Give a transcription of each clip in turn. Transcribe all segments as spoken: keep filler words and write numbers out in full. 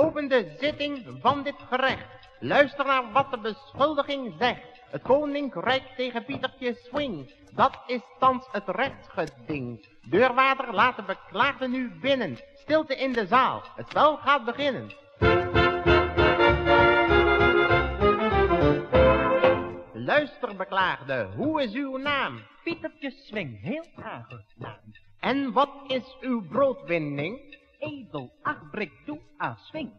lopende zitting van dit gerecht. Luister naar wat de beschuldiging zegt. Het koninkrijk tegen Pietertje Swing. Dat is thans het rechtsgeding. Deurwaarder, laat de beklaagde nu binnen. Stilte in de zaal. Het spel gaat beginnen. Luister, beklaagde, hoe is uw naam? Pietertje Swing, heel aangenaam. En wat is uw broodwinning? Edel achtbrik toe aan Swing.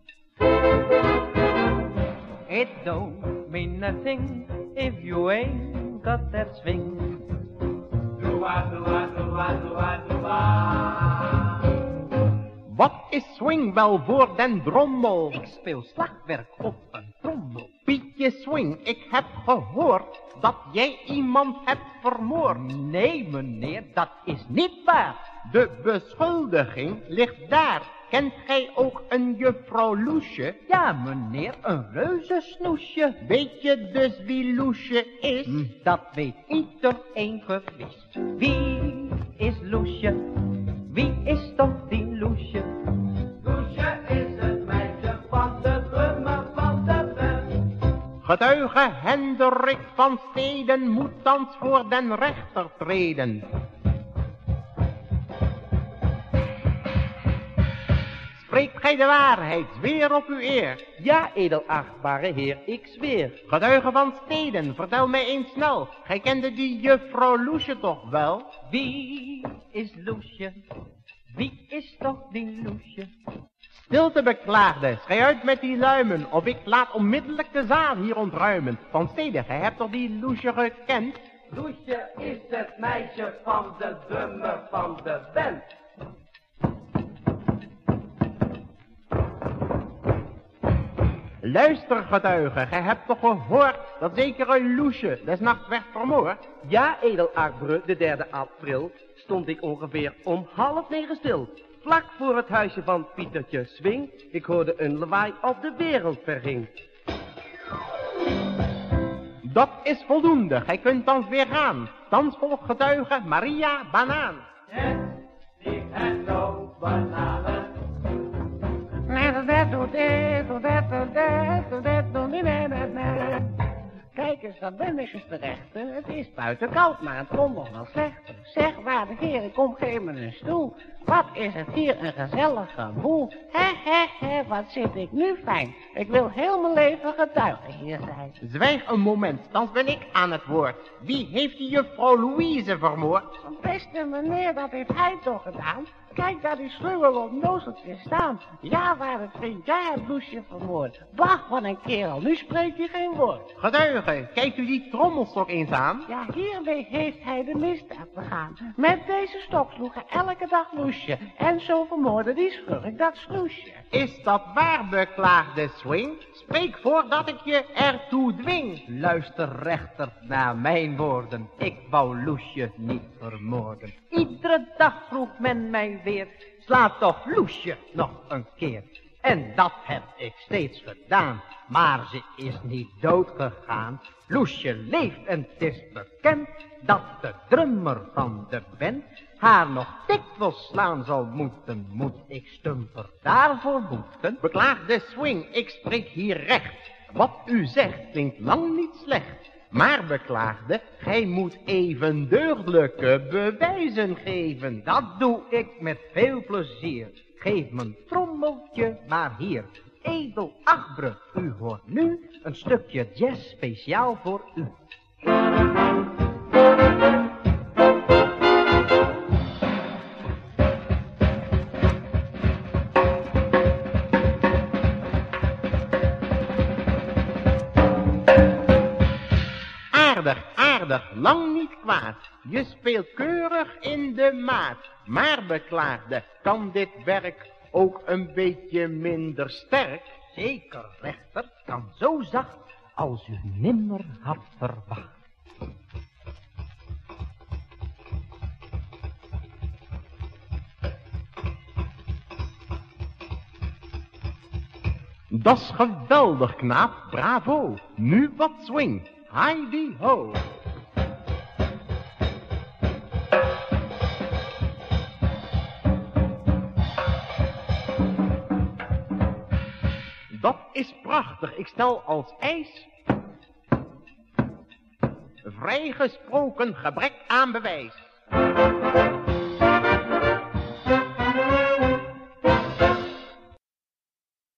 It don't mean nothing if you ain't got that swing. Doa, doa, doa, doa, doa. Wat is swing wel voor den drommel? Ik speel slagwerk op een trommel. Pietje Swing, ik heb gehoord dat jij iemand hebt vermoord. Nee, meneer, dat is niet waar. De beschuldiging ligt daar. Kent gij ook een juffrouw Loesje? Ja, meneer, een reuzensnoesje. Weet je dus wie Loesje is? Hm, dat weet iedereen gewist. Wie is Loesje? Wie is toch die Loesje? Loesje is het meisje van de drummer van de band. Getuige Hendrik van Steden moet thans voor den rechter treden. Spreekt gij de waarheid, zweer op uw eer. Ja, edelachtbare heer, ik zweer. Getuige van Steden, vertel mij eens snel. Gij kende die juffrouw Loesje toch wel? Wie is Loesje? Wie is toch die Loesje? Stilte, beklaagde, schei uit met die luimen, of ik laat onmiddellijk de zaal hier ontruimen. Van Steden, gij hebt toch die Loesje gekend? Loesje is het meisje van de drummer van de band. Luister, getuige, gij hebt toch gehoord dat zekere Loesje des nachts werd vermoord? Ja, edelachtbare, de derde april stond ik ongeveer om half negen stil. Vlak voor het huisje van Pietertje Swing. Ik hoorde een lawaai of de wereld verging. Dat is voldoende, gij kunt thans weer gaan. Thans volgt getuige Maria Banaan. Yes, die en no bananen. Kijk eens, dat ben ik eens terecht. Het is buiten koud, maar het komt nog wel slecht. Zeg, waarde heren, kom, geef me een stoel. Wat is het hier een gezellige boel. He, he, he, wat zit ik nu fijn. Ik wil heel mijn leven getuige hier zijn. Zwijg een moment, thans ben ik aan het woord. Wie heeft die juffrouw Louise vermoord? Beste meneer, dat heeft hij toch gedaan? Kijk daar die slungel op nozeltje staan. Ja, waar het vriend, jij hebt Loesje vermoord. Bah, wat een kerel, nu spreekt hij geen woord. Getuige, kijkt u die trommelstok eens aan? Ja, hiermee heeft hij de misdaad begaan. Met deze stok sloeg hij elke dag Loesje. En zo vermoordde die schurk dat Sloesje. Is dat waar, beklaagde Swing? Spreek voordat ik je ertoe dwing. Luister, rechter, naar mijn woorden. Ik wou Loesje niet vermoorden. Iedere dag vroeg men mij weer, slaat toch Loesje nog een keer. En dat heb ik steeds gedaan, maar ze is niet dood gegaan. Loesje leeft en het is bekend dat de drummer van de band haar nog dikwijls slaan zal moeten. Moet ik stumper daarvoor boeten? Beklaagde Swing, ik spreek hier recht. Wat u zegt klinkt lang niet slecht. Maar beklaagde, gij moet even deugdelijke bewijzen geven. Dat doe ik met veel plezier. Geef mijn trommeltje maar hier. Edelachtbare, u hoort nu een stukje jazz speciaal voor u. Aardig, aardig, lang niet kwaad. Je speelt keurig in de maat. Maar beklaagde, kan dit werk ook een beetje minder sterk? Zeker, rechter, kan zo zacht als u nimmer had verwacht. Dat's geweldig, knaap, bravo. Nu wat swing, heidi ho. is prachtig, ik stel als eis. Vrijgesproken gebrek aan bewijs.